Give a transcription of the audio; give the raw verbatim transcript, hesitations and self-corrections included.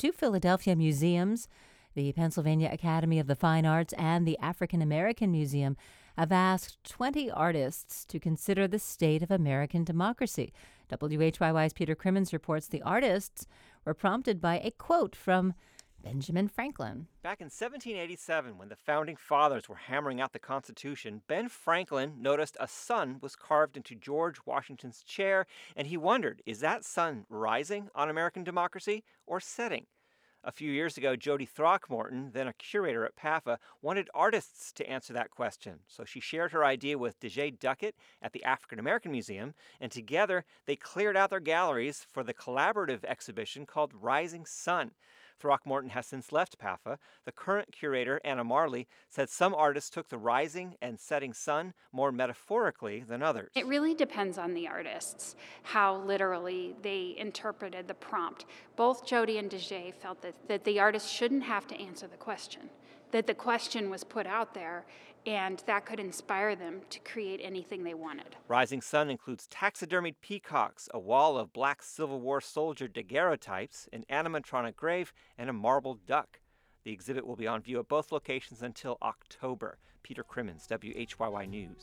two Philadelphia museums, the Pennsylvania Academy of the Fine Arts and the African American Museum, have asked twenty artists to consider the state of American democracy. W H Y Y's Peter Crimmins reports the artists were prompted by a quote from Benjamin Franklin. Back in seventeen eighty-seven, when the Founding Fathers were hammering out the Constitution, Ben Franklin noticed a sun was carved into George Washington's chair, and he wondered, is that sun rising on American democracy or setting? A few years ago, Jody Throckmorton, then a curator at P A F A, wanted artists to answer that question. So she shared her idea with Dejae Duckett at the African American Museum, and together they cleared out their galleries for the collaborative exhibition called Rising Sun. Throckmorton has since left P A F A. The current curator, Anna Marley, said some artists took the rising and setting sun more metaphorically than others. It really depends on the artists, how literally they interpreted the prompt. Both Jody and Dejae felt that, that the artist shouldn't have to answer the question, that the question was put out there, and that could inspire them to create anything they wanted. Rising Sun includes taxidermied peacocks, a wall of black Civil War soldier daguerreotypes, an animatronic grave, and a marble duck. The exhibit will be on view at both locations until October. Peter Crimmins, W H Y Y News.